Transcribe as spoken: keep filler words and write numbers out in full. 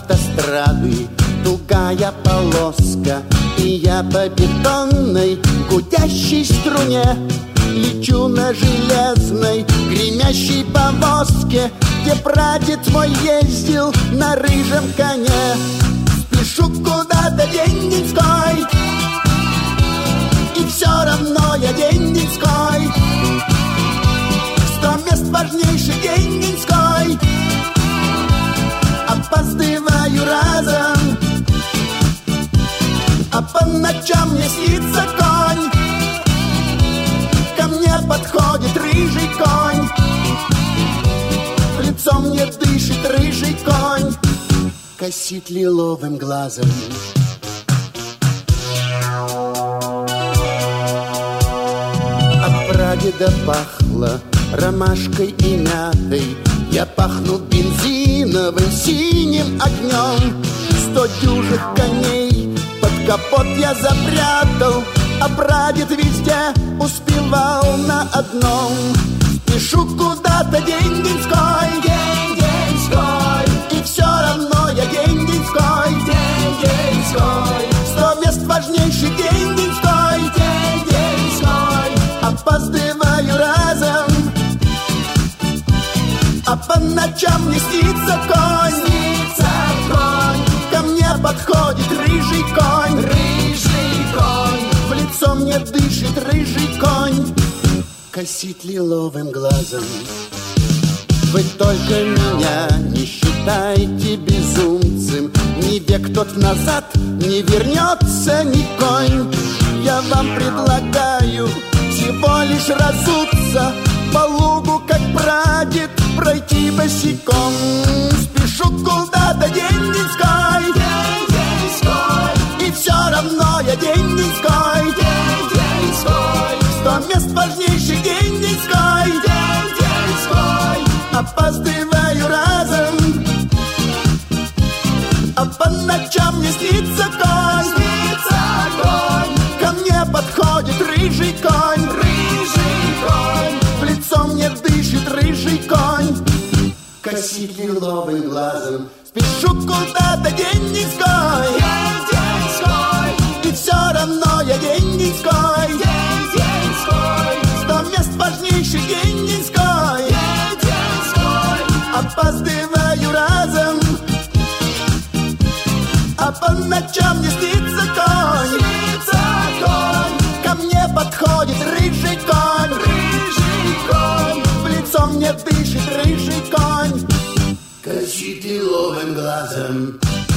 автострады тугая полоска, и я по бетонной гудящей струне лечу на железной гремящей повозке, где прадед мой ездил на рыжем коне. Спешу куда-то день-деньской, и все равно я день-деньской. Сто мест важнейший день-деньской, опаздываю разом, а по ночам мне снится конь. Ко мне подходит рыжий конь, в лицо мне дышит рыжий конь, косит лиловым глазом. От прадеда пахло ромашкой и мятой, я пахну бензиновым синим огнем. Сто дюжих коней под капот я запрятал, а прадед везде успевал на одном. Спешу куда-то день-деньской, день-деньской, и все равно я день-деньской, день-деньской. Сто мест важнейший день-деньской, день-деньской, опаздываю разом, а по ночам мне снится конь, снится конь. Ко мне подходит рыжий конь, рыжий конь, в лицо мне дышит рыжий конь, косит лиловым глазом. Вы только меня не считайте безумцем, ни век тот назад не вернется ни конь. Я вам предлагаю всего лишь разуться, по лугу, как прадед, пройти босиком. Спешу куда-то день-деньской, день-деньской, и все равно я день-деньской, день-деньской. Сто мест важнейший день-деньской, день-деньской, опаздываю разом, а по ночам мне снится конь, снится конь. Ко мне подходит рыжий конь, рыжий конь, в лицо мне дышит рыжий конь, косит лиловым глазом. Спешу куда-то день-деньской, день-деньской, и все равно я день-деньской, день-деньской. Сто мест важнейший день-деньской, день-деньской, опаздываю разом, а по ночам мне снится конь, снится конь. Ко мне подходит рыжий конь, рыжий конь, в лицо мне дышит рыжий конь, косит лиловым глазом.